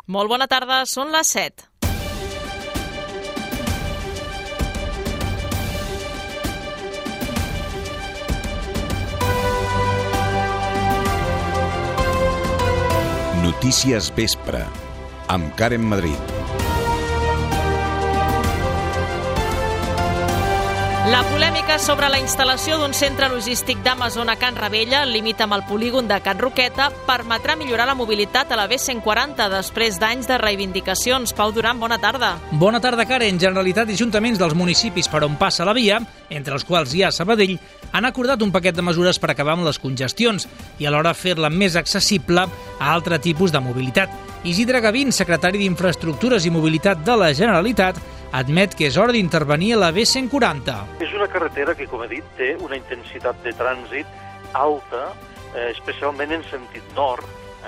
Molt bona tarda, són les 7. Notícies Vespre, amb Karen Madrid. La polèmica sobre la instal·lació d'un centre logístic d'Amazon a Can Ravella, al límit amb el polígon de Can Roqueta, permetrà millorar la mobilitat a la B140 després d'anys de reivindicacions. Pau Duran, bona tarda. Bona tarda, Karen. Generalitat i ajuntaments dels municipis per on passa la via, entre els quals hi ha Sabadell, han acordat un paquet de mesures per acabar amb les congestions i alhora fer-la més accessible a altre tipus de mobilitat. Isidre Gavín, secretari d'Infraestructures i Mobilitat de la Generalitat, admet que és hora d'intervenir a la B140. És una carretera que, com he dit, té una intensitat de trànsit alta, especialment en sentit nord,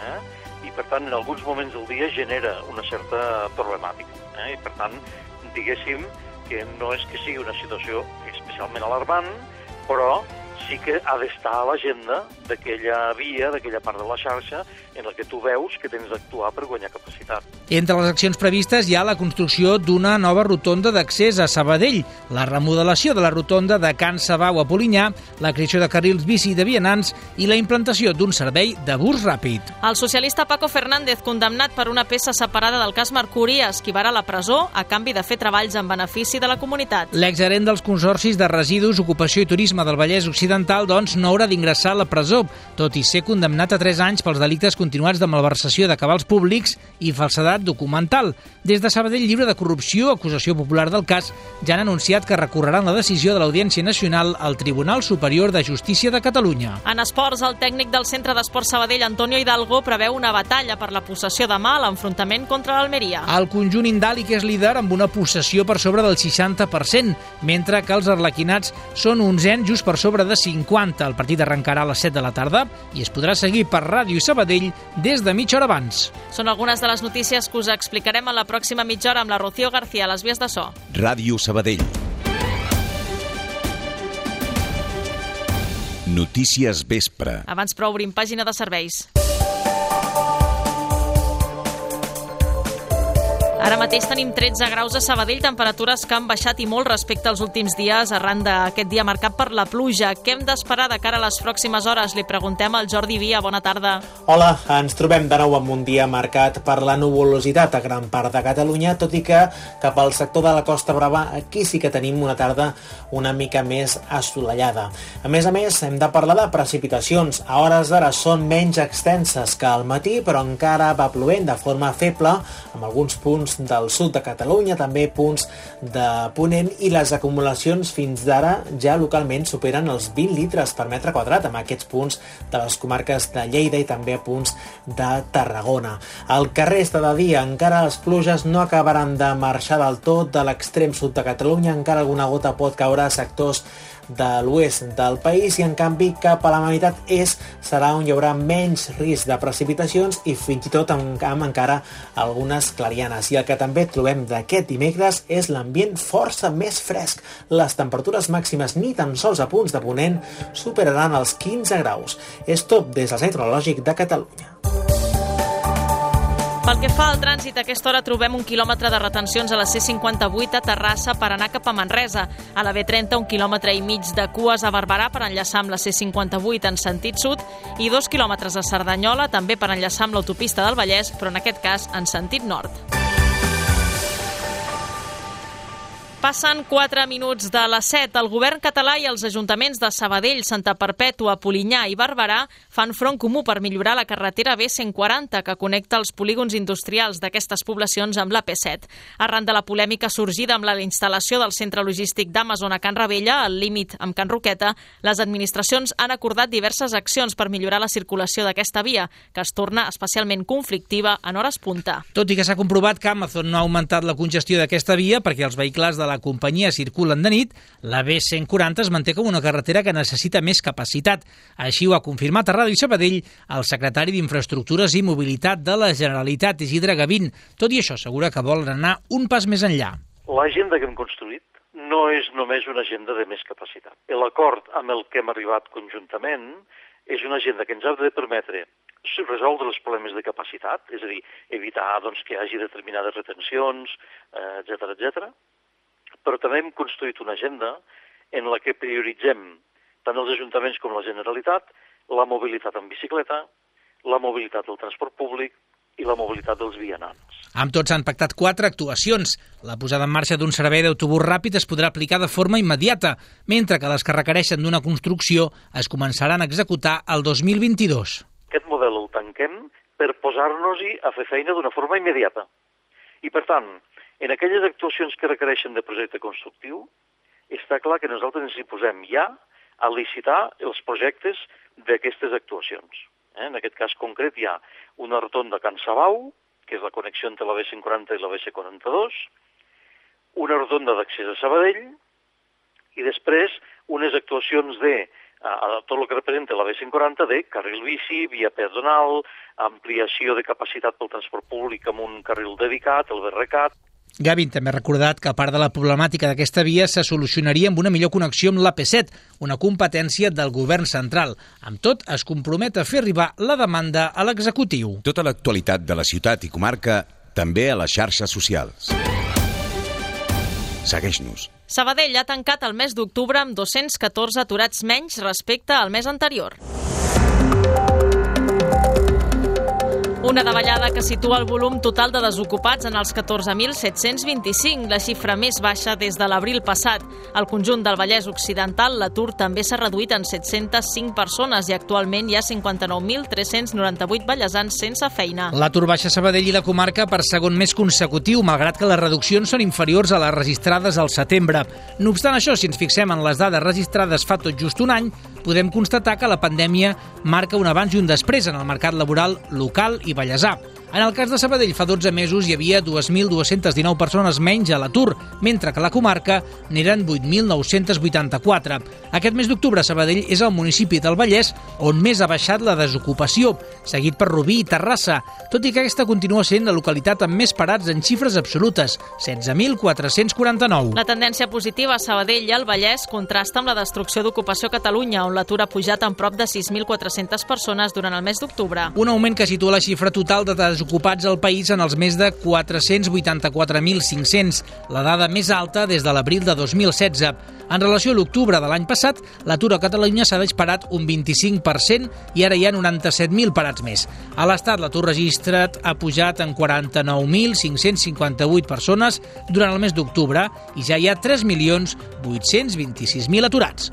i per tant en alguns moments del dia genera una certa problemàtica. I per tant, diguéssim que no és que sigui una situació especialment alarmant, però sí que ha d'estar a l'agenda d'aquella via, d'aquella part de la xarxa, en la que tu veus que tens d'actuar per guanyar capacitat. Entre les accions previstes hi ha la construcció d'una nova rotonda d'accés a Sabadell, la remodelació de la rotonda de Can Sabau a Polinyà, la creació de carrils bici de vianants i la implantació d'un servei de bus ràpid. El socialista Paco Fernández, condemnat per una peça separada del cas Mercuri, esquivarà la presó a canvi de fer treballs en benefici de la comunitat. L'exgerent dels consorcis de residus, ocupació i turisme del Vallès Occidental, doncs, no haurà d'ingressar a la presó, tot i ser condemnat a 3 anys pels delictes continuats de malversació de cabals públics i falsedat documental. Des de Sabadell Lliure de Corrupció, acusació popular del cas, ja han anunciat que recorreran la decisió de l'Audiència Nacional al Tribunal Superior de Justícia de Catalunya. En esports, el tècnic del Centre d'Esports Sabadell, Antonio Hidalgo, preveu una batalla per la possessió demà a l'enfrontament contra l'Almeria. El conjunt indàlic és líder amb una possessió per sobre del 60%, mentre que els arlequinats són 11 just per sobre de 50. El partit arrencarà a les 7 de la tarda i es podrà seguir per Ràdio Sabadell des de mitja hora abans. Són algunes de les notícies que us explicarem en la pròxima mitja hora amb la Rocío García a les vies de so. Ràdio Sabadell. Notícies Vespre. Abans però obrim pàgina de serveis. Ara mateix tenim 13 graus a Sabadell, temperatures que han baixat i molt respecte als últims dies arran d'aquest dia marcat per la pluja. Què hem d'esperar de cara a les pròximes hores? Li preguntem al Jordi Via. Bona tarda. Hola, ens trobem de nou amb un dia marcat per la nuvolositat a gran part de Catalunya, tot i que cap al sector de la Costa Brava aquí sí que tenim una tarda una mica més assolellada. A més, hem de parlar de precipitacions. A hores d'ara són menys extenses que al matí, però encara va plovent de forma feble amb alguns punts del sud de Catalunya, també punts de Ponent, i les acumulacions fins d'ara ja localment superen els 20 litres per metre quadrat amb aquests punts de les comarques de Lleida i també punts de Tarragona. El que resta de dia encara les pluges no acabaran de marxar del tot de l'extrem sud de Catalunya, encara alguna gota pot caure a sectors de l'oest del país i en canvi cap a la meitat est serà on hi haurà menys risc de precipitacions i fins i tot amb encara algunes clarianes. I el que també trobem d'aquest dimecres és l'ambient força més fresc. Les temperatures màximes ni tan sols a punts de Ponent superaran els 15 graus. És tot des del Centre Meteorològic de Catalunya. Pel que fa al trànsit, a aquesta hora trobem 1 quilòmetre de retencions a la C58 a Terrassa per anar cap a Manresa. A la B30, 1,5 quilòmetres de cues a Barberà per enllaçar amb la C58 en sentit sud i 2 quilòmetres a Cerdanyola, també per enllaçar amb l'autopista del Vallès, però en aquest cas en sentit nord. Passen 4 minuts de les 7. El govern català i els ajuntaments de Sabadell, Santa Perpètua, Polinyà i Barberà fan front comú per millorar la carretera B140 que connecta els polígons industrials d'aquestes poblacions amb la P7. Arran de la polèmica sorgida amb la instal·lació del centre logístic d'Amazon a Can Ravella, al límit amb Can Roqueta, les administracions han acordat diverses accions per millorar la circulació d'aquesta via, que es torna especialment conflictiva en hores punta. Tot i que s'ha comprovat que Amazon no ha augmentat la congestió d'aquesta via perquè els vehicles de la companyia circulen de nit, la B140 es manté com una carretera que necessita més capacitat. Així ho ha confirmat a Ràdio Sabadell el secretari d'Infraestructures i Mobilitat de la Generalitat, Isidre Gavín. Tot i això, assegura que volen anar un pas més enllà. L'agenda que hem construït no és només una agenda de més capacitat. L'acord amb el que hem arribat conjuntament és una agenda que ens ha de permetre resoldre els problemes de capacitat, és a dir, evitar que hi hagi determinades retencions, etc. Però també hem construït una agenda en la que prioritzem tant els ajuntaments com la Generalitat la mobilitat en bicicleta, la mobilitat del transport públic i la mobilitat dels vianants. Amb tot s'han pactat 4 actuacions. La posada en marxa d'un servei d'autobús ràpid es podrà aplicar de forma immediata, mentre que les que requereixen d'una construcció es començaran a executar el 2022. Aquest model el tanquem per posar-nos-hi a fer feina d'una forma immediata. I, per tant, en aquelles actuacions que requereixen de projecte constructiu, està clar que nosaltres ens hi posem ja a licitar els projectes d'aquestes actuacions. En aquest cas concret hi ha una rotonda a Can Sabau, que és la connexió entre la B140 i la BC42, una rotonda d'accés a Sabadell, i després unes actuacions de tot el que representa la B140 de carril bici, via peatonal, ampliació de capacitat pel transport públic amb un carril dedicat, el BRCAT. Gavin també ha recordat que a part de la problemàtica d'aquesta via se solucionaria amb una millor connexió amb l'AP7, una competència del govern central. Amb tot, es compromet a fer arribar la demanda a l'executiu. Tota l'actualitat de la ciutat i comarca també a les xarxes socials. Segueix-nos. Sabadell ha tancat el mes d'octubre amb 214 aturats menys respecte al mes anterior. Una davallada que situa el volum total de desocupats en els 14.725, la xifra més baixa des de l'abril passat. Al conjunt del Vallès Occidental, l'atur també s'ha reduït en 705 persones i actualment hi ha 59.398 vallesans sense feina. L'atur baixa a Sabadell i la comarca per segon mes consecutiu, malgrat que les reduccions són inferiors a les registrades al setembre. No obstant això, si ens fixem en les dades registrades fa tot just un any, podem constatar que la pandèmia marca un abans i un després en el mercat laboral local i vallesà. En el cas de Sabadell, fa 12 mesos hi havia 2.219 persones menys a l'atur, mentre que a la comarca n'eren 8.984. Aquest mes d'octubre, Sabadell és el municipi del Vallès on més ha baixat la desocupació, seguit per Rubí i Terrassa, tot i que aquesta continua sent la localitat amb més parats en xifres absolutes, 16.449. La tendència positiva a Sabadell i al Vallès contrasta amb la destrucció d'ocupació a Catalunya, on l'atur ha pujat en prop de 6.400 persones durant el mes d'octubre. Un augment que situa la xifra total de desocupats al país en els més de 484.500, la dada més alta des de l'abril de 2016. En relació a l'octubre de l'any passat, l'atur a Catalunya s'ha disparat un 25% i ara hi ha 97.000 parats més. A l'Estat, l'atur registrat ha pujat en 49.558 persones durant el mes d'octubre i ja hi ha 3.826.000 aturats.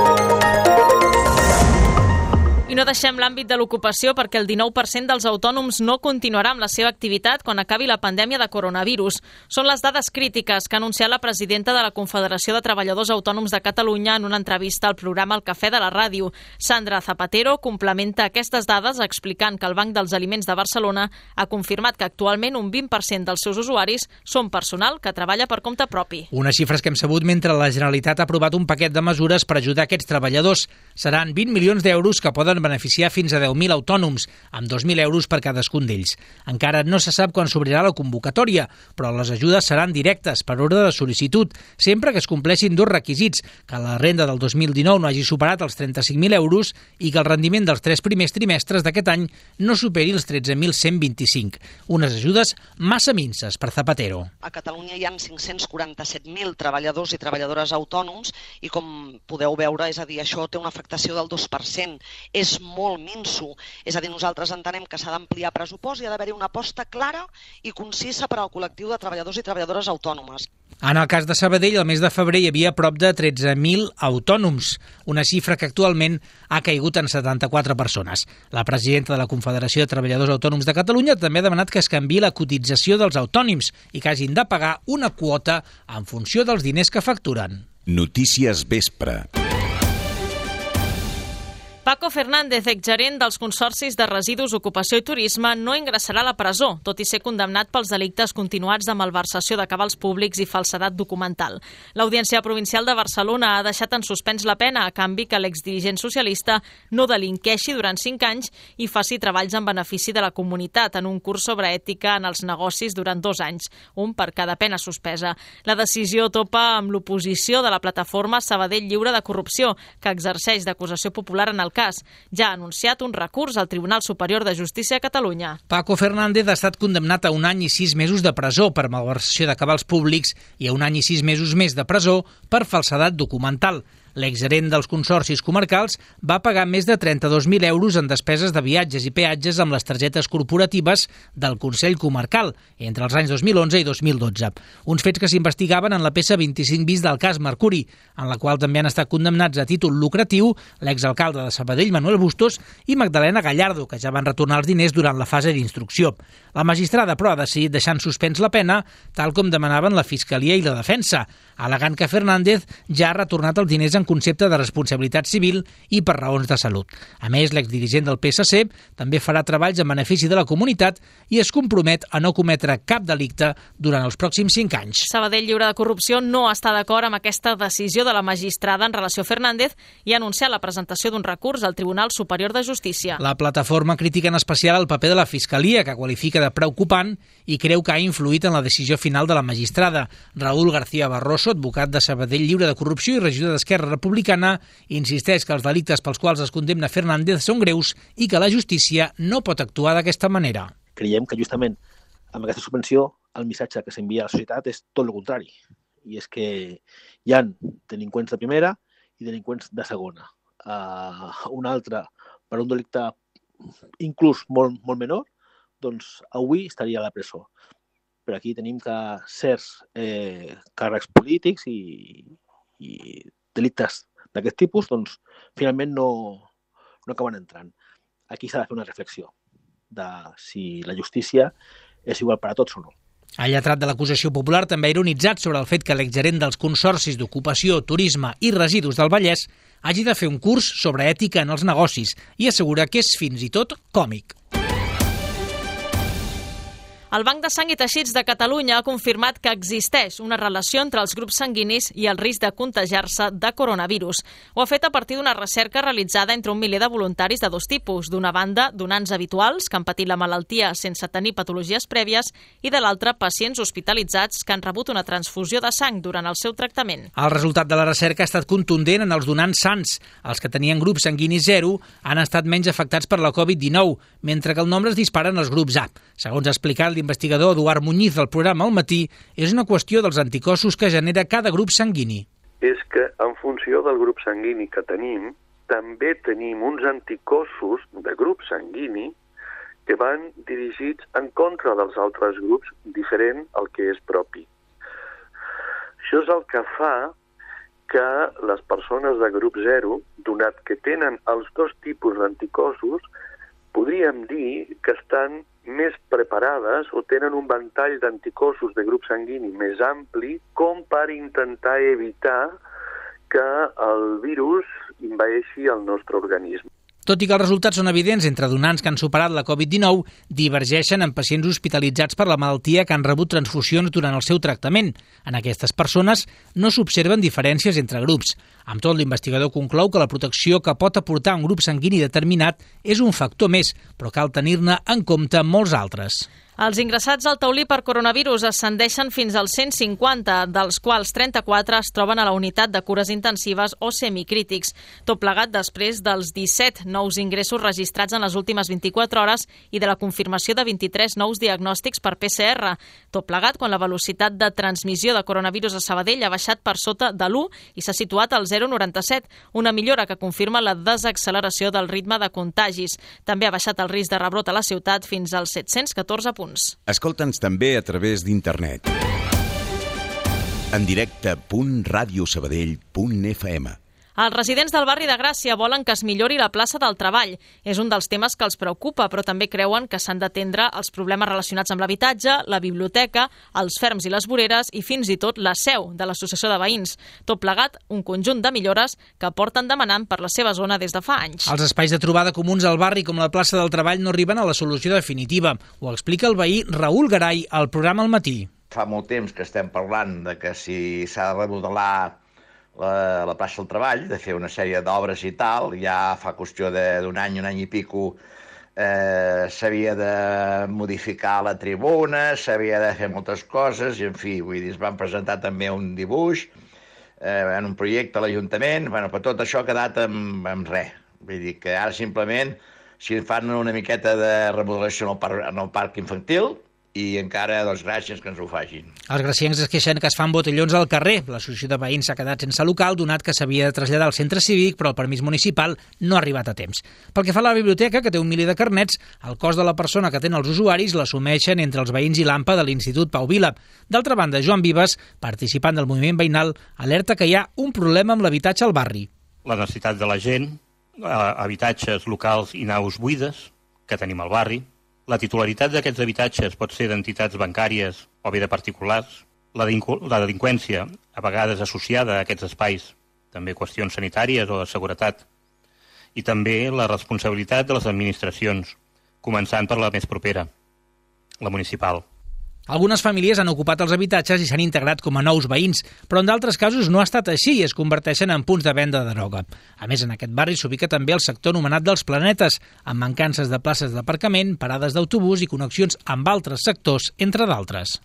I no deixem l'àmbit de l'ocupació perquè el 19% dels autònoms no continuarà amb la seva activitat quan acabi la pandèmia de coronavirus. Són les dades crítiques que ha anunciat la presidenta de la Confederació de Treballadors Autònoms de Catalunya en una entrevista al programa El Cafè de la Ràdio. Sandra Zapatero complementa aquestes dades explicant que el Banc dels Aliments de Barcelona ha confirmat que actualment un 20% dels seus usuaris són personal que treballa per compte propi. Unes xifres que hem sabut mentre la Generalitat ha aprovat un paquet de mesures per ajudar aquests treballadors. Seran 20 milions d'euros que poden beneficiar fins a 10.000 autònoms, amb 2.000 euros per cadascun d'ells. Encara no se sap quan s'obrirà la convocatòria, però les ajudes seran directes per ordre de sol·licitud, sempre que es compleixin dos requisits, que la renda del 2019 no hagi superat els 35.000 euros i que el rendiment dels 3 primers trimestres d'aquest any no superi els 13.125. Unes ajudes massa minses per Zapatero. A Catalunya hi ha 547.000 treballadors i treballadores autònoms i, com podeu veure, és a dir, això té una afectació del 2%. És molt minso. És a dir, nosaltres entenem que s'ha d'ampliar pressupost i ha d'haver-hi una aposta clara i concisa per al col·lectiu de treballadors i treballadores autònomes. En el cas de Sabadell, el mes de febrer hi havia prop de 13.000 autònoms, una xifra que actualment ha caigut en 74 persones. La presidenta de la Confederació de Treballadors Autònoms de Catalunya també ha demanat que es canviï la cotització dels autònoms i que hagin de pagar una quota en funció dels diners que facturen. Notícies Vespre. Paco Fernández, exgerent dels consorcis de residus, ocupació i turisme, no ingressarà a la presó, tot i ser condemnat pels delictes continuats de malversació de cabals públics i falsedat documental. L'Audiència Provincial de Barcelona ha deixat en suspens la pena a canvi que l'exdirigent socialista no delinqueixi durant 5 anys i faci treballs en benefici de la comunitat en un curs sobre ètica en els negocis durant 2 anys, un per cada pena suspesa. La decisió topa amb l'oposició de la plataforma Sabadell Lliure de Corrupció, que exerceix d'acusació popular en el cas. Ja ha anunciat un recurs al Tribunal Superior de Justícia de Catalunya. Paco Fernández ha estat condemnat a 1 any i 6 mesos de presó per malversació de cabals públics i a 1 any i 6 mesos més de presó per falsedat documental. L'exgerent dels consorcis comarcals va pagar més de 32.000 euros en despeses de viatges i peatges amb les targetes corporatives del Consell Comarcal entre els anys 2011 i 2012. Uns fets que s'investigaven en la peça 25 bis del cas Mercuri, en la qual també han estat condemnats a títol lucratiu l'exalcalde de Sabadell, Manuel Bustos, i Magdalena Gallardo, que ja van retornar els diners durant la fase d'instrucció. La magistrada, però, ha decidit deixar en suspens la pena, tal com demanaven la Fiscalia i la Defensa, al·legant que Fernández ja ha retornat els diners en concepte de responsabilitat civil i per raons de salut. A més, l'exdirigent del PSC també farà treballs en benefici de la comunitat i es compromet a no cometre cap delicte durant els pròxims 5 anys. Sabadell Lliure de Corrupció no està d'acord amb aquesta decisió de la magistrada en relació a Fernández i ha anunciat la presentació d'un recurs al Tribunal Superior de Justícia. La plataforma critica en especial el paper de la Fiscalia, que qualifica de preocupant i creu que ha influït en la decisió final de la magistrada. Raúl García Barroso, advocat de Sabadell Lliure de Corrupció i regidor d'Esquerra Republicana, insisteix que els delictes pels quals es condemna Fernández són greus i que la justícia no pot actuar d'aquesta manera. Creiem que justament amb aquesta suspensió el missatge que s'envia a la societat és tot el contrari, i és que hi ha delinqüents de primera i delinqüents de segona. Un altre, per un delicte inclús molt menor, doncs avui estaria a la presó. Però aquí tenim que certs càrrecs polítics i delictes d'aquest tipus, doncs, finalment no acaben entrant. Aquí s'ha de fer una reflexió de si la justícia és igual per a tots o no. El lletrat de l'acusació popular també ha ironitzat sobre el fet que l'exgerent dels consorcis d'ocupació, turisme i residus del Vallès hagi de fer un curs sobre ètica en els negocis i assegura que és fins i tot còmic. El Banc de Sang i Teixits de Catalunya ha confirmat que existeix una relació entre els grups sanguinis i el risc de contagiar-se de coronavirus. Ho ha fet a partir d'una recerca realitzada entre un miler de voluntaris de 2 tipus. D'una banda, donants habituals que han patit la malaltia sense tenir patologies prèvies i de l'altra, pacients hospitalitzats que han rebut una transfusió de sang durant el seu tractament. El resultat de la recerca ha estat contundent en els donants sans. Els que tenien grup sanguini 0 han estat menys afectats per la Covid-19, mentre que el nombre es dispara en els grups A. Segons ha explicat l'investigador Eduard Muñiz del programa Al Matí, és una qüestió dels anticossos que genera cada grup sanguini. És que en funció del grup sanguini que tenim, també tenim uns anticossos de grup sanguini que van dirigits en contra dels altres grups, diferent al que és propi. Això és el que fa que les persones de grup 0, donat que tenen els 2 tipus d'anticossos, podríem dir que estan més preparades o tenen un ventall d'anticossos de grup sanguini més ampli com per intentar evitar que el virus envaeixi el nostre organisme. Tot i que els resultats són evidents entre donants que han superat la Covid-19, divergeixen en pacients hospitalitzats per la malaltia que han rebut transfusions durant el seu tractament. En aquestes persones no s'observen diferències entre grups. Amb tot, l'investigador conclou que la protecció que pot aportar un grup sanguini determinat és un factor més, però cal tenir-ne en compte molts altres. Els ingressats al taulí per coronavirus ascendeixen fins als 150, dels quals 34 es troben a la unitat de cures intensives o semicrítics. Tot plegat després dels 17 nous ingressos registrats en les últimes 24 hores i de la confirmació de 23 nous diagnòstics per PCR. Tot plegat quan la velocitat de transmissió de coronavirus a Sabadell ha baixat per sota de l'1 i s'ha situat al 0,97, una millora que confirma la desacceleració del ritme de contagis. També ha baixat el risc de rebrot a la ciutat fins als 714 punts. Escolta'ns també a través d'internet. En directe.radiosabadell.fm. Els residents del barri de Gràcia volen que es millori la plaça del treball. És un dels temes que els preocupa, però també creuen que s'han d'atendre els problemes relacionats amb l'habitatge, la biblioteca, els ferms i les voreres i fins i tot la seu de l'Associació de Veïns. Tot plegat, un conjunt de millores que porten demanant per la seva zona des de fa anys. Els espais de trobada comuns al barri, com la plaça del Treball, no arriben a la solució definitiva. Ho explica el veí Raül Garay al programa Al Matí. Fa molt temps que estem parlant de que si s'ha de remodelar la plaça del Treball, de fer una sèrie d'obres i tal, ja fa qüestió d'un any i pico, s'havia de modificar la tribuna, s'havia de fer moltes coses, i en fi, vull dir, es van presentar també un dibuix en un projecte a l'Ajuntament, bueno, però tot això ha quedat en res. Vull dir que ara simplement si fan una miqueta de remodelació en el parc infantil i encara, doncs, gràcies que ens ho facin. Els graciencs es queixen que es fan botellons al carrer. L'associació de veïns s'ha quedat sense local, donat que s'havia de traslladar al centre cívic, però el permís municipal no ha arribat a temps. Pel que fa a la biblioteca, que té 1 milió de carnets, el cost de la persona que tenen els usuaris l'assumeixen entre els veïns i l'AMPA de l'Institut Pau Vila. D'altra banda, Joan Vives, participant del moviment veïnal, alerta que hi ha un problema amb l'habitatge al barri. La necessitat de la gent, habitatges locals i naus buides que tenim al barri. La titularitat d'aquests habitatges pot ser d'entitats bancàries o bé de particulars. La delinqüència, a vegades associada a aquests espais, també qüestions sanitàries o de seguretat. I també la responsabilitat de les administracions, començant per la més propera, la municipal. Algunes famílies han ocupat els habitatges i s'han integrat com a nous veïns, però en d'altres casos no ha estat així i es converteixen en punts de venda de droga. A més, en aquest barri s'ubica també el sector anomenat dels Planetes, amb mancances de places d'aparcament, parades d'autobús i connexions amb altres sectors, entre d'altres.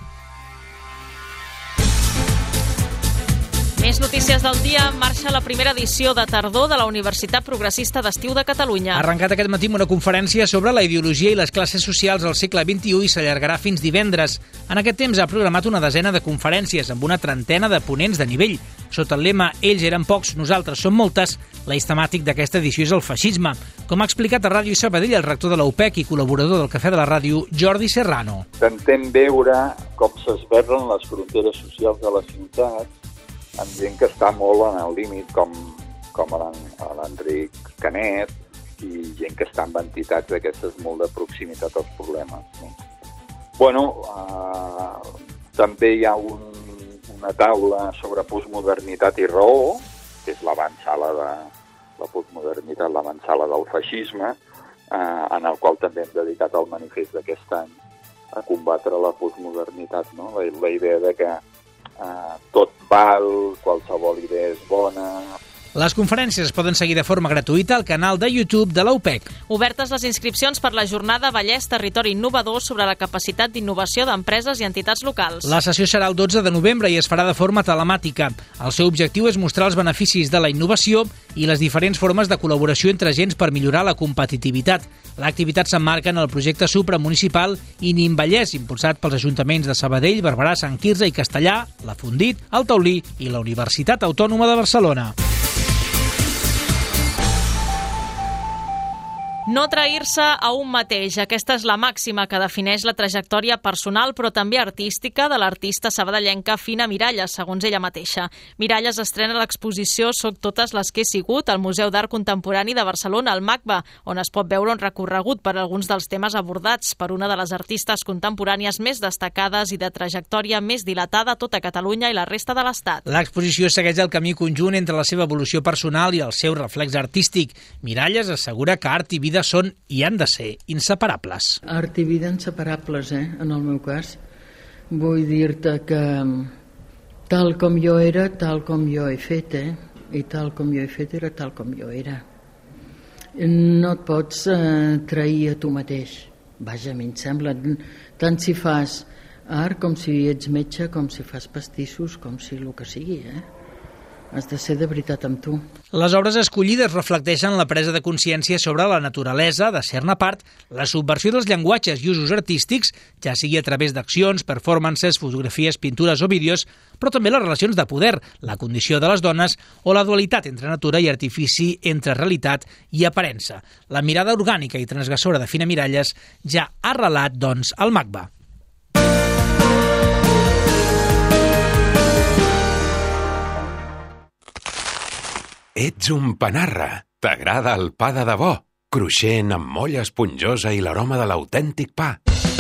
Més notícies del dia. Marxa la primera edició de tardor de la Universitat Progressista d'Estiu de Catalunya. Ha arrencat aquest matí amb una conferència sobre la ideologia i les classes socials al segle XXI i s'allargarà fins divendres. En aquest temps ha programat una desena de conferències amb una trentena de ponents de nivell. Sota el lema "Ells eren pocs, nosaltres som moltes", l'eix temàtic d'aquesta edició és el feixisme. Com ha explicat a Ràdio Sabadell el rector de la UPEC i col·laborador del Cafè de la Ràdio, Jordi Serrano. Intentem veure com s'esberlen les fronteres socials de la ciutat amb gent que està molt en el límit, com l'Enric Canet, i gent que està amb entitats d'aquestes molt de proximitat als problemes. No? Bueno, també hi ha una taula sobre postmodernitat i raó, que és l'avantsala de la postmodernitat, l'avantsala del feixisme, en el qual també hem dedicat el manifest d'aquest any a combatre la postmodernitat, no? La idea de que tot val, qualsevol idea és bona. Les conferències es poden seguir de forma gratuïta al canal de YouTube de la UPEC. Obertes les inscripcions per la jornada Vallès Territori Innovador sobre la capacitat d'innovació d'empreses i entitats locals. La sessió serà el 12 de novembre i es farà de forma telemàtica. El seu objectiu és mostrar els beneficis de la innovació i les diferents formes de col·laboració entre agents per millorar la competitivitat. L'activitat s'emmarca en el projecte supramunicipal INIM Vallès, impulsat pels ajuntaments de Sabadell, Barberà, Sant Quirze i Castellà, la Fundit, el Taulí i la Universitat Autònoma de Barcelona. No trair-se a un mateix. Aquesta és la màxima que defineix la trajectòria personal però també artística de l'artista sabadellenca Fina Miralles, segons ella mateixa. Miralles estrena l'exposició Soc totes les que he sigut al Museu d'Art Contemporani de Barcelona, al MACBA, on es pot veure un recorregut per alguns dels temes abordats per una de les artistes contemporànies més destacades i de trajectòria més dilatada a tota Catalunya i la resta de l'Estat. L'exposició segueix el camí conjunt entre la seva evolució personal i el seu reflex artístic. Miralles assegura que art i vida són i han de ser inseparables. Art i vida inseparables, en el meu cas. Vull dir-te que tal com jo era, tal com jo he fet, i tal com jo he fet era tal com jo era. No et pots trair a tu mateix. Vaja, a mi em sembla, tant si fas art com si ets metge, com si fas pastissos, com si el que sigui, Has de ser de veritat amb tu. Les obres escollides reflecteixen la presa de consciència sobre la naturalesa, de ser-ne part, la subversió dels llenguatges i usos artístics, ja sigui a través d'accions, performances, fotografies, pintures o vídeos, però també les relacions de poder, la condició de les dones o la dualitat entre natura i artifici, entre realitat i aparença. La mirada orgànica i transgressora de Fina Miralles ja ha arrelat, doncs, al MACBA. Ets un panarra. T'agrada el pa de debò, cruixent amb molla esponjosa i l'aroma de l'autèntic pa.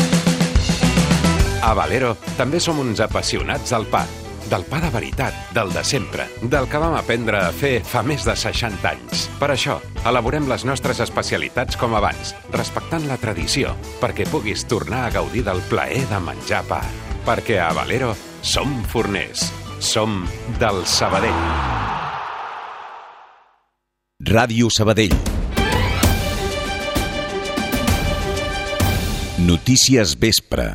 A Valero també som uns apassionats del pa. Del pa de veritat, del de sempre, del que vam aprendre a fer fa més de 60 anys. Per això, elaborem les nostres especialitats com abans, respectant la tradició, perquè puguis tornar a gaudir del plaer de menjar pa. Perquè a Valero som forners. Som del Sabadell. Ràdio Sabadell. Notícies vespre.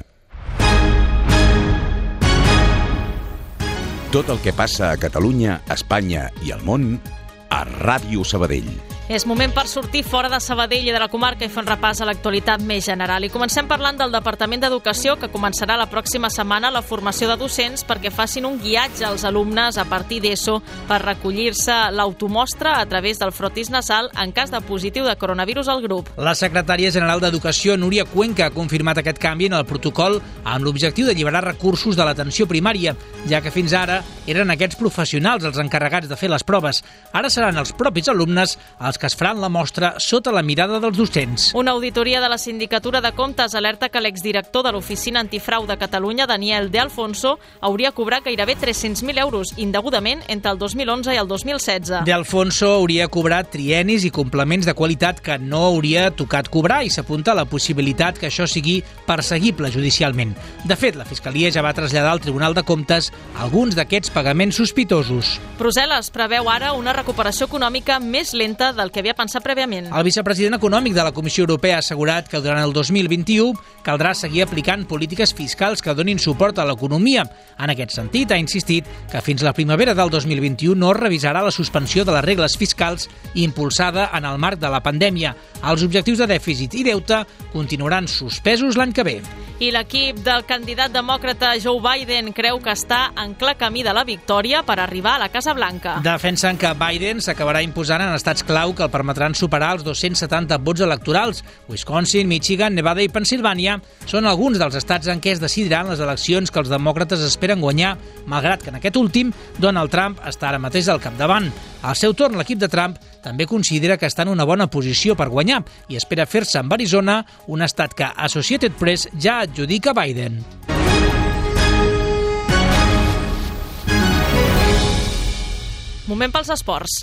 Tot el que passa a Catalunya, Espanya i al món a Ràdio Sabadell. És moment per sortir fora de Sabadell i de la comarca i fer un repàs a l'actualitat més general. I comencem parlant del Departament d'Educació, que començarà la pròxima setmana la formació de docents perquè facin un guiatge als alumnes a partir d'ESO per recollir-se l'automostra a través del frotis nasal en cas de positiu de coronavirus al grup. La secretària general d'Educació, Núria Cuenca, ha confirmat aquest canvi en el protocol amb l'objectiu d'alliberar recursos de l'atenció primària, ja que fins ara eren aquests professionals els encarregats de fer les proves. Ara seran els propis alumnes els que es faran la mostra sota la mirada dels docents. Una auditoria de la Sindicatura de Comptes alerta que l'exdirector de l'Oficina Antifrau de Catalunya, Daniel De Alfonso, hauria cobrat gairebé 300.000 euros indegudament entre el 2011 i el 2016. De Alfonso hauria cobrat trienis i complements de qualitat que no hauria tocat cobrar i s'apunta a la possibilitat que això sigui perseguible judicialment. De fet, la Fiscalia ja va traslladar al Tribunal de Comptes alguns d'aquests pagaments sospitosos. Brussel·les preveu ara una recuperació econòmica més lenta del que havia pensat prèviament. El vicepresident econòmic de la Comissió Europea ha assegurat que durant el 2021 caldrà seguir aplicant polítiques fiscals que donin suport a l'economia. En aquest sentit, ha insistit que fins la primavera del 2021 no es revisarà la suspensió de les regles fiscals impulsada en el marc de la pandèmia. Els objectius de dèficit i deute continuaran suspesos l'any que ve. I l'equip del candidat demòcrata Joe Biden creu que està en clar camí de la victòria per arribar a la Casa Blanca. Defensen que Biden s'acabarà imposant en estats clau que el permetran superar els 270 vots electorals. Wisconsin, Michigan, Nevada i Pensilvània són alguns dels estats en què es decidiran les eleccions que els demòcrates esperen guanyar, malgrat que en aquest últim Donald Trump està ara mateix al capdavant. Al seu torn, l'equip de Trump també considera que està en una bona posició per guanyar i espera fer-se amb Arizona, un estat que Associated Press ja adjudica a Biden. Moment pels esports.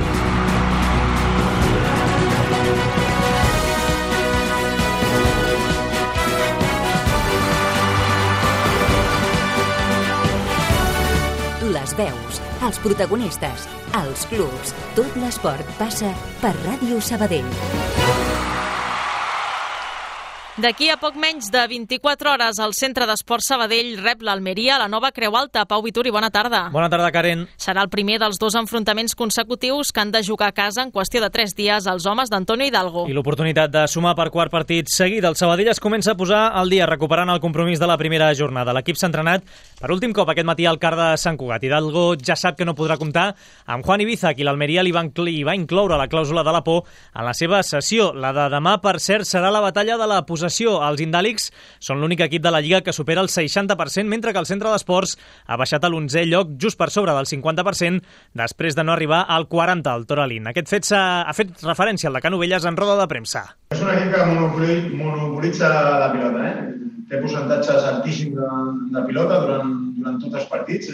Les veus, els protagonistes, els clubs, tot l'esport passa per Ràdio Sabadell. D'aquí a poc menys de 24 hores, el Centre d'Esport Sabadell rep l'Almeria a la nova Creu Alta. Pau Vituri, bona tarda. Bona tarda, Karen. Serà el primer dels dos enfrontaments consecutius que han de jugar a casa en qüestió de 3 dies els homes d'Antonio Hidalgo. I l'oportunitat de sumar per quart partit seguit. El Sabadell es comença a posar al dia, recuperant el compromís de la primera jornada. L'equip s'ha entrenat per últim cop aquest matí al CAR de Sant Cugat. Hidalgo ja sap que no podrà comptar amb Juan Ibiza, qui l'Almeria li va incloure la clàusula de la por en la seva sessió. La de demà, per cert, serà la batalla de la possessió. Els indàlics són l'únic equip de la Lliga que supera el 60%, mentre que el Centre d'Esports ha baixat a l'11è lloc, just per sobre del 50%, després de no arribar al 40% al Toralín. Aquest fet ha fet referència al decà Novelles en roda de premsa. És un equip que monopolitza la pilota, té percentatges altíssims de pilota durant tots els partits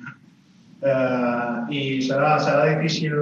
i serà difícil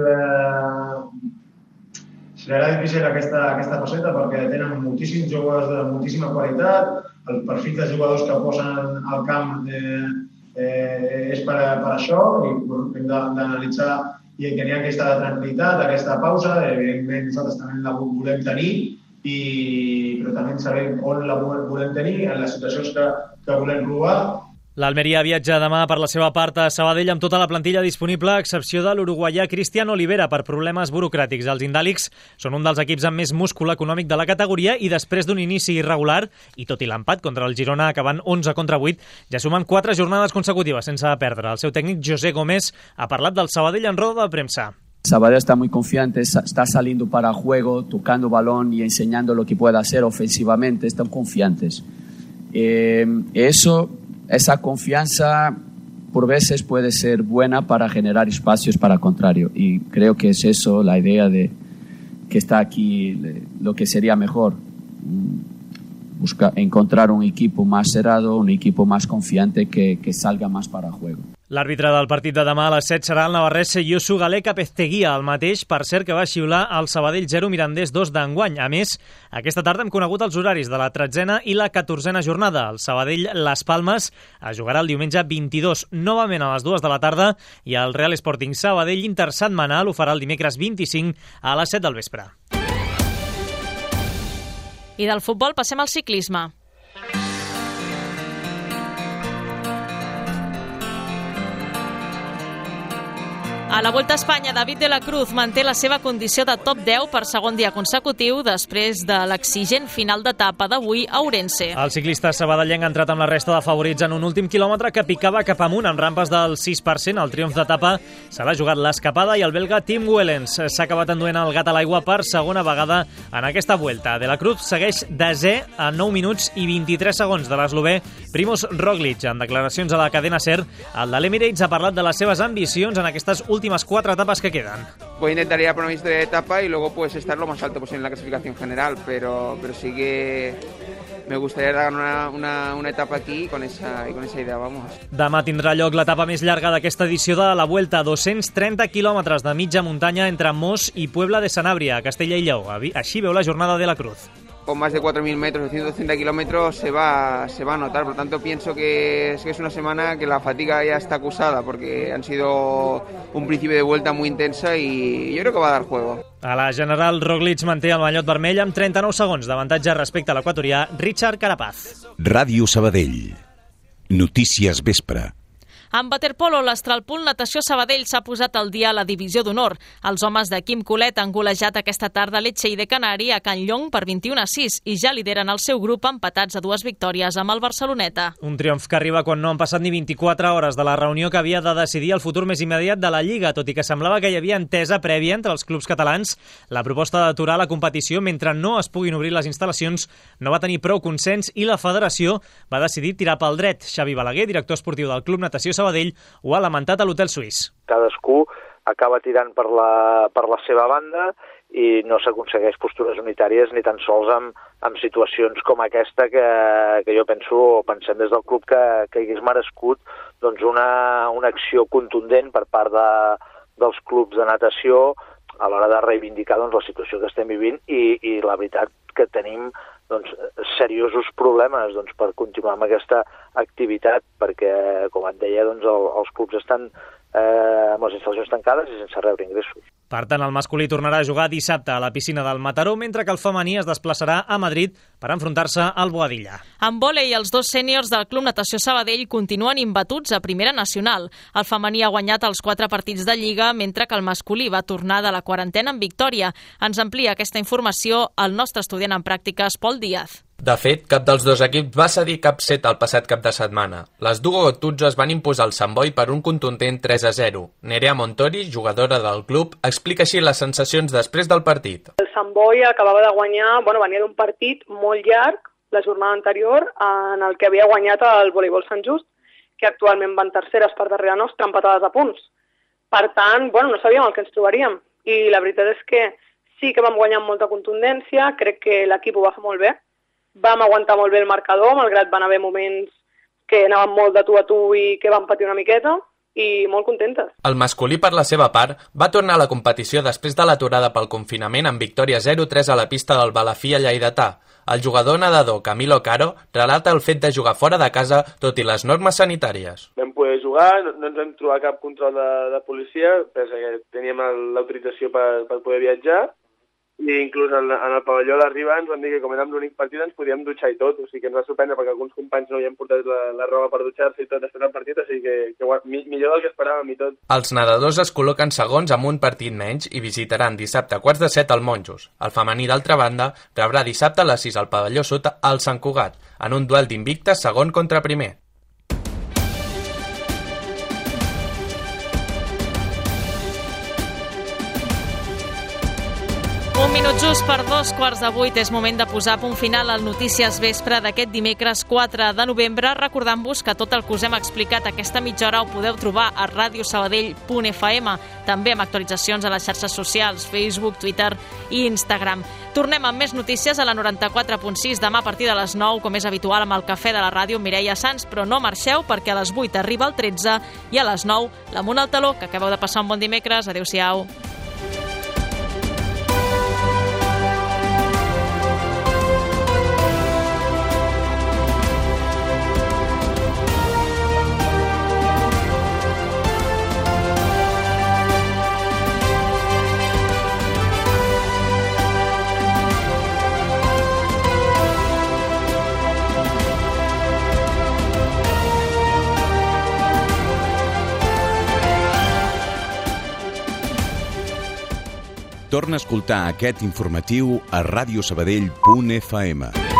aquesta faceta perquè tenen moltíssims jugadors de moltíssima qualitat, el perfil dels jugadors que posen al camp és per això i hem d'analitzar i tenir aquesta tranquil·litat, aquesta pausa, evidentment nosaltres també la volem tenir, però també sabem on la volem tenir, en les situacions que volem provar. L'Almeria viatja demà per la seva part a Sabadell amb tota la plantilla disponible, a excepció de l'uruguaià Cristian Olivera per problemes burocràtics. Els indàlics són un dels equips amb més múscul econòmic de la categoria i després d'un inici irregular, i tot i l'empat contra el Girona acabant 11-8, ja sumen 4 jornades consecutives sense perdre. El seu tècnic José Gómez ha parlat del Sabadell en roda de premsa. Sabadell está muy confiante, está saliendo para juego, tocando balón y enseñando lo que puede hacer ofensivamente. Están confiantes. Esa confianza por veces puede ser buena para generar espacios para el contrario, y creo que es eso la idea de que está aquí, lo que sería mejor, encontrar un equipo más cerrado, un equipo más confiante que salga más para el juego. L'àrbitre del partit de demà a les 7 serà el navarrès Yosu Galeka Pezteguía, el mateix, per cert, que va xiular el Sabadell 0 Mirandés 2 d'enguany. A més, aquesta tarda hem conegut els horaris de la 13a i la 14a jornada. El Sabadell Las Palmes es jugarà el diumenge 22, novament a les 2 de la tarda, i el Real Sporting Sabadell intersetmanal ho farà el dimecres 25 a les 7 del vespre. I del futbol passem al ciclisme. A la Volta a Espanya, David de la Cruz manté la seva condició de top 10 per segon dia consecutiu després de l'exigent final d'etapa d'avui a Ourense. El ciclista sabadellenc ha entrat amb la resta de favorits en un últim quilòmetre que picava cap amunt amb rampes del 6%. El triomf d'etapa se l'ha jugat l'escapada i el belga Tim Wellens s'ha acabat enduent el gat a l'aigua per segona vegada en aquesta Vuelta. De la Cruz segueix desè a 9 minuts i 23 segons de l'eslovè Primož Roglič. En declaracions a la cadena SER, el de l'Emirates ha parlat de les seves ambicions en aquestes últimas 4 etapas que quedan. Voy a intentar ir a por mi etapa y luego pues estar lo más alto posible en la clasificación general, pero sí que me gustaría dar una etapa aquí con esa idea, vamos. Demà tindrà lloc l'etapa més llarga d'aquesta edició de la Vuelta, 230 quilòmetres de mitja muntanya entre Mos i Puebla de Sanabria, a Castella i Lleó. Així veu la jornada de la Cruz. Con más de 4.000 metros, de 130 kilómetros, se va a notar. Por lo tanto, pienso que es una semana que la fatiga ya está acusada, porque han sido un principio de vuelta muy intensa y yo creo que va a dar juego. A la general, Roglič manté el mallot vermell amb 39 segons d'avantatge respecte a l'equatorià Richard Carapaz. Ràdio Sabadell. Notícies vespre. En waterpolo, l'Astralpool Natació Sabadell s'ha posat al dia a la divisió d'honor. Els homes de Quim Colet han golejat aquesta tarda a Lecce i de Canari a Can Llong per 21-6 i ja lideren el seu grup empatats a 2 victòries amb el Barceloneta. Un triomf que arriba quan no han passat ni 24 hores de la reunió que havia de decidir el futur més immediat de la Lliga, tot i que semblava que hi havia entesa prèvia entre els clubs catalans. La proposta d'aturar la competició mentre no es puguin obrir les instal·lacions no va tenir prou consens i la federació va decidir tirar pel dret. Xavi Balaguer, director esportiu del Club Natació Sabadell, ho ha lamentat a l'Hotel Suís. Cadascú acaba tirant per la seva banda i no s'aconsegueix postures unitàries ni tan sols amb situacions com aquesta que jo pensem des del club que hagués merescut doncs una acció contundent per part dels clubs de natació a l'hora de reivindicar doncs, la situació que estem vivint i la veritat que tenim doncs, seriosos problemes doncs, per continuar amb aquesta activitat, perquè, com et deia, doncs, els clubs estan amb les instal·lacions tancades i sense rebre ingressos. Per tant, el masculí tornarà a jugar dissabte a la piscina del Mataró, mentre que el femení es desplaçarà a Madrid per enfrontar-se al Boadilla. En vòlei, els 2 sèniors del Club Natació Sabadell continuen imbatuts a Primera Nacional. El femení ha guanyat els 4 partits de Lliga, mentre que el masculí va tornar de la quarantena amb victòria. Ens amplia aquesta informació el nostre estudiant en pràctiques, Pol Díaz. De fet, cap dels 2 equips va cedir cap set el passat cap de setmana. Les Dugo Gottuzo van imposar el Sant Boi per un contundent 3-0. Nerea Montori, jugadora del club, explica així les sensacions després del partit. El Sant Boi acabava de guanyar, venia d'un partit molt llarg, la jornada anterior, en el que havia guanyat el voleibol Sant Just, que actualment van terceres per darrere nostra, empatades a punts. Per tant, no sabíem el que ens trobaríem. I la veritat és que sí que vam guanyar amb molta contundència, crec que l'equip ho va fer molt bé. Vam aguantar molt bé el marcador, malgrat van haver moments que anàvem molt de tu a tu i que vam patir una miqueta, i molt contentes. El masculí, per la seva part, va tornar a la competició després de l'aturada pel confinament amb victòria 0-3 a la pista del Balafia lleidatà. El jugador nedador Camilo Caro relata el fet de jugar fora de casa tot i les normes sanitàries. Vam poder jugar, no ens vam trobar cap control de policia, perquè teníem l'autorització per poder viatjar, i inclús en el pavelló d'arribar ens van dir que com érem l'únic partit ens podíem dutxar i tot, o sigui que ens va sorprendre perquè alguns companys no havien portat la roba per dutxar-se i tot després del partit, o sigui que millor del que esperàvem i tot. Els nedadors es col·loquen segons amb un partit menys i visitaran dissabte a 6:45 al Monjos. El femení, d'altra banda, rebrà dissabte a les 6 al pavelló sud al Sant Cugat, en un duel d'invictes segon contra primer. Un minut just per 7:15 és moment de posar punt final al Notícies Vespre d'aquest dimecres 4 de novembre, recordant-vos que tot el que us hem explicat aquesta mitja hora ho podeu trobar a radiosabadell.fm, també amb actualitzacions a les xarxes socials, Facebook, Twitter i Instagram. Tornem amb més notícies a la 94.6 demà a partir de les 9, com és habitual amb el Cafè de la Ràdio Mireia Sans, però no marxeu perquè a les 8 arriba el 13 i a les 9 l'Amunt al Taló, que acabeu de passar un bon dimecres. Adéu-siau. Torna a escoltar aquest informatiu a radiosabadell.fm.